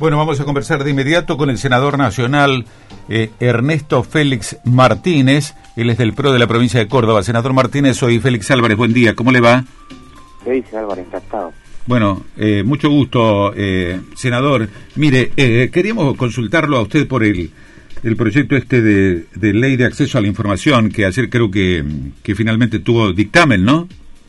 Bueno, vamos a conversar de inmediato con el senador nacional Ernesto Félix Martínez. Él es del PRO de la provincia de Córdoba. Senador Martínez, soy Félix Álvarez. Buen día, ¿cómo le va? ¿Qué dice Álvarez? Encantado. Bueno, mucho gusto, senador. Mire, queríamos consultarlo a usted por el proyecto de ley de acceso a la información, que ayer creo que finalmente tuvo dictamen, ¿no?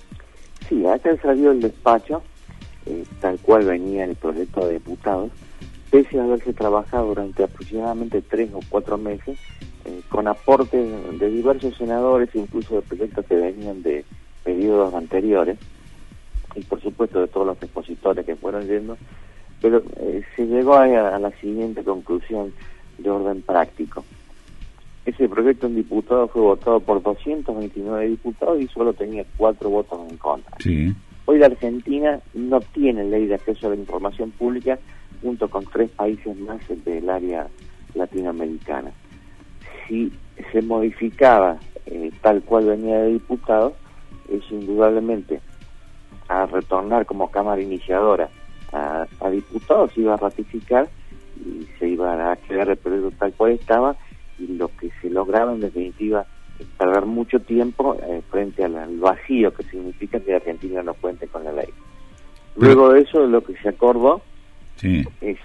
Sí, ayer salió el despacho, tal cual venía el proyecto de diputados, pese a haberse trabajado durante aproximadamente 3 o 4 meses, con aportes de diversos senadores, incluso de proyectos que venían de periodos anteriores, y por supuesto de todos los expositores que fueron yendo, pero se llegó a la siguiente conclusión de orden práctico. Ese proyecto en diputados fue votado por 229 diputados y solo tenía 4 votos en contra. Sí. Hoy la Argentina no tiene ley de acceso a la información pública, junto con 3 países más del área latinoamericana. Si se modificaba tal cual venía de diputados, eso indudablemente a retornar como Cámara Iniciadora a diputados se iba a ratificar y se iba a quedar el proyecto tal cual estaba, y lo que se lograba en definitiva es perder mucho tiempo frente al vacío que significa que Argentina no cuente con la ley. Luego de eso, lo que se acordó es,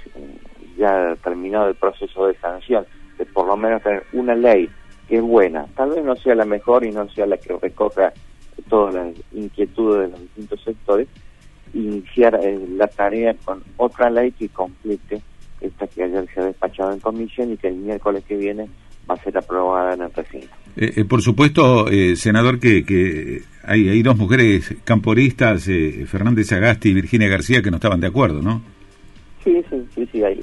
ya terminado el proceso de sanción, de por lo menos tener una ley que es buena, tal vez no sea la mejor y no sea la que recoja todas las inquietudes de los distintos sectores, iniciar la tarea con otra ley que complete esta que ayer se ha despachado en comisión y que el miércoles que viene va a ser aprobada en el recinto. Por supuesto, senador, que hay 2 mujeres camporistas, Fernández Agasti y Virginia García, que no estaban de acuerdo, ¿no? Sí, hay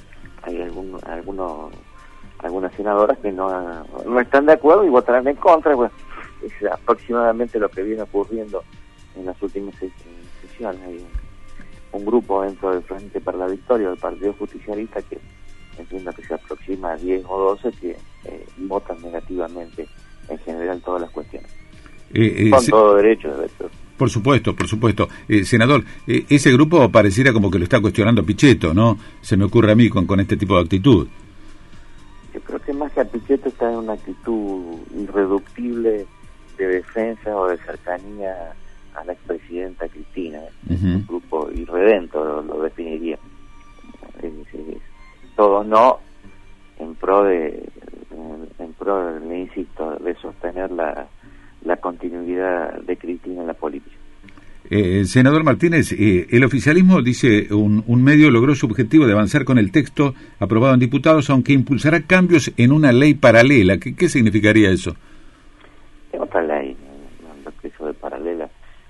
algunas senadoras que no están de acuerdo y votarán en contra. Bueno, es aproximadamente lo que viene ocurriendo en las últimas sesiones. Hay un grupo dentro del Frente para la Victoria del Partido Justicialista que entiendo que se aproxima a 10 o 12 que votan negativamente en general todas las cuestiones. Con todo derecho, de hecho. Por supuesto. Senador, ese grupo pareciera como que lo está cuestionando Pichetto, ¿no? Se me ocurre a mí con este tipo de actitud. Yo creo que más que a Pichetto está en una actitud irreductible de defensa o de cercanía a la expresidenta Cristina. Un grupo irredento lo definiría. Todo no en pro le insisto, de sostener la continuidad de Cristina en la política. Senador Martínez, el oficialismo, dice un medio, logró su objetivo de avanzar con el texto aprobado en diputados, aunque impulsará cambios en una ley paralela. ¿Qué significaría eso? Es otra ley, eso de paralela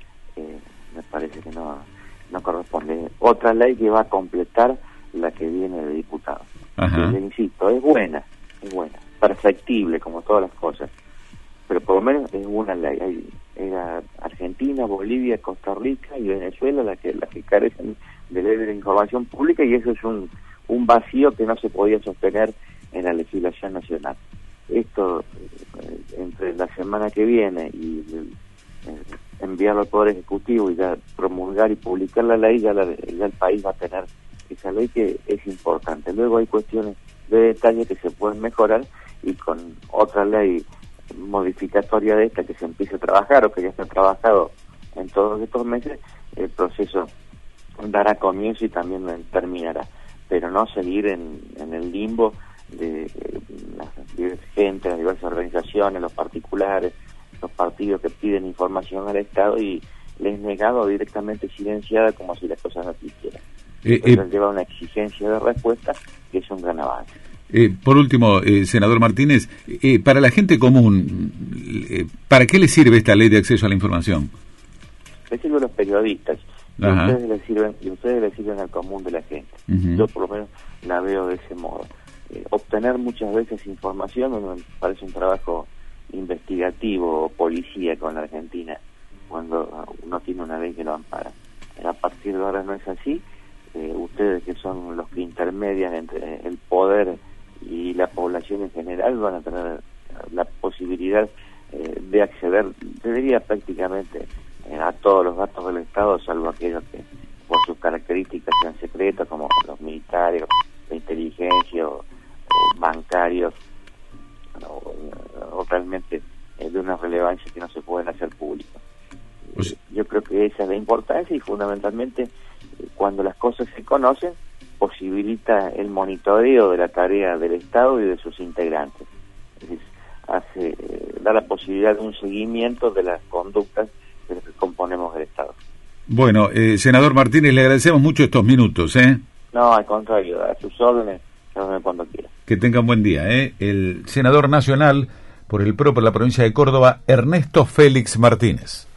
me parece que no corresponde. Otra ley que va a completar la que viene de diputados. Le insisto, es buena, perfectible como todas las cosas, pero por lo menos es una ley. Era Argentina, Bolivia, Costa Rica y Venezuela las que carecen de ley de la información pública, y eso es un vacío que no se podía sostener en la legislación nacional. Esto, entre la semana que viene y enviarlo al Poder Ejecutivo y ya promulgar y publicar la ley, ya el país va a tener esa ley, que es importante. Luego hay cuestiones de detalle que se pueden mejorar, y con otra ley modificatoria de esta que se empiece a trabajar o que ya está trabajado en todos estos meses, el proceso dará comienzo y también terminará, pero no seguir en el limbo de la gente, las diversas organizaciones, los particulares, los partidos que piden información al Estado y les negado o directamente silenciada como si las cosas no existieran. Entonces lleva una exigencia de respuesta que es un gran avance. Por último, senador Martínez, para la gente común, ¿para qué le sirve esta ley de acceso a la información? Le sirve a los periodistas, y ustedes le sirven al común de la gente. Yo por lo menos la veo de ese modo. Obtener muchas veces información me parece un trabajo investigativo o policíaco en la Argentina, cuando uno tiene una ley que lo ampara. A partir de ahora no es así. Ustedes, que son los que intermedian entre el poder y la población en general, van a tener la posibilidad de acceder, te diría prácticamente, a todos los datos del Estado, salvo aquellos que por sus características sean secretos, como los militares, inteligencia o bancarios o realmente de una relevancia que no se pueden hacer públicos. Yo creo que esa es la importancia y fundamentalmente cuando las cosas se conocen posibilita el monitoreo de la tarea del Estado y de sus integrantes. Es decir, da la posibilidad de un seguimiento de las conductas de los que componemos el Estado. Bueno, senador Martínez, le agradecemos mucho estos minutos. No, al contrario, a sus órdenes, cuando quiera. Que tengan buen día. El senador nacional por el PRO por la provincia de Córdoba, Ernesto Félix Martínez.